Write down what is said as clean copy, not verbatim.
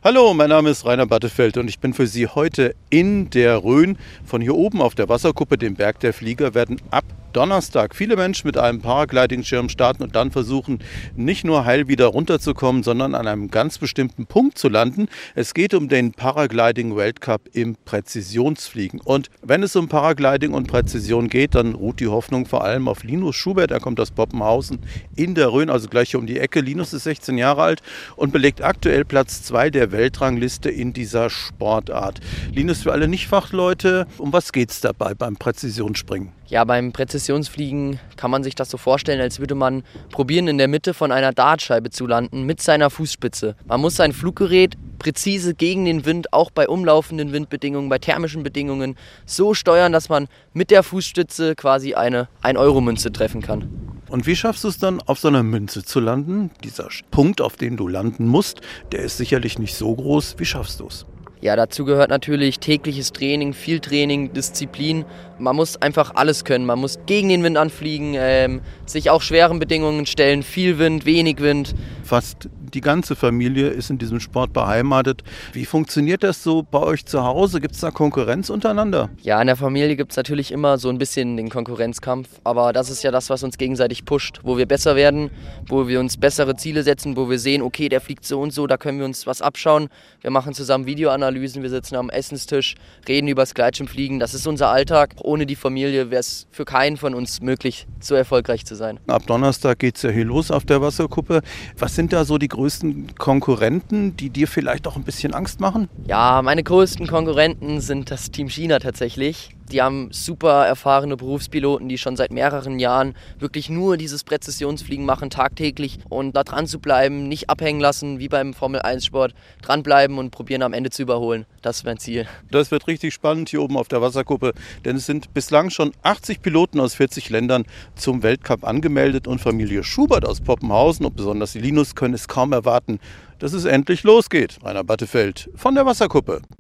Hallo, mein Name ist Rainer Battefeld und ich bin für Sie heute in der Rhön. Von hier oben auf der Wasserkuppe, dem Berg der Flieger, werden ab Donnerstag viele Menschen mit einem Paragliding-Schirm starten und dann versuchen, nicht nur heil wieder runterzukommen, sondern an einem ganz bestimmten Punkt zu landen. Es geht um den Paragliding-Weltcup im Präzisionsfliegen. Und wenn es um Paragliding und Präzision geht, dann ruht die Hoffnung vor allem auf Linus Schubert. Er kommt aus Poppenhausen in der Rhön, also gleich hier um die Ecke. Linus ist 16 Jahre alt und belegt aktuell Platz 2 der Weltrangliste in dieser Sportart. Linus, für alle Nicht-Fachleute, um was geht es dabei beim Präzisionsspringen? Ja, beim Präzisionsfliegen kann man sich das so vorstellen, als würde man probieren, in der Mitte von einer Dartscheibe zu landen mit seiner Fußspitze. Man muss sein Fluggerät präzise gegen den Wind, auch bei umlaufenden Windbedingungen, bei thermischen Bedingungen, so steuern, dass man mit der Fußspitze quasi eine 1-Euro-Münze treffen kann. Und wie schaffst du es dann, auf so einer Münze zu landen? Dieser Punkt, auf den du landen musst, der ist sicherlich nicht so groß. Wie schaffst du es? Ja, dazu gehört natürlich tägliches Training, viel Training, Disziplin. Man muss einfach alles können. Man muss gegen den Wind anfliegen, sich auch schweren Bedingungen stellen, viel Wind, wenig Wind. Fast die ganze Familie ist in diesem Sport beheimatet. Wie funktioniert das so bei euch zu Hause? Gibt es da Konkurrenz untereinander? Ja, in der Familie gibt es natürlich immer so ein bisschen den Konkurrenzkampf. Aber das ist ja das, was uns gegenseitig pusht, wo wir besser werden, wo wir uns bessere Ziele setzen, wo wir sehen, okay, der fliegt so und so, da können wir uns was abschauen. Wir machen zusammen Videoanalysen, wir sitzen am Essenstisch, reden über das Gleitschirmfliegen. Das ist unser Alltag. Ohne die Familie wäre es für keinen von uns möglich, so erfolgreich zu sein. Ab Donnerstag geht es ja hier los auf der Wasserkuppe. Was sind da so die größten Konkurrenten, die dir vielleicht auch ein bisschen Angst machen? Ja, meine größten Konkurrenten sind das Team China tatsächlich. Die haben super erfahrene Berufspiloten, die schon seit mehreren Jahren wirklich nur dieses Präzisionsfliegen machen, tagtäglich. Und da dran zu bleiben, nicht abhängen lassen, wie beim Formel-1-Sport, dranbleiben und probieren am Ende zu überholen. Das ist mein Ziel. Das wird richtig spannend hier oben auf der Wasserkuppe, denn es sind bislang schon 80 Piloten aus 40 Ländern zum Weltcup angemeldet und Familie Schubert aus Poppenhausen und besonders die Linus können es kaum erwarten, dass es endlich losgeht. Rainer Battefeld von der Wasserkuppe.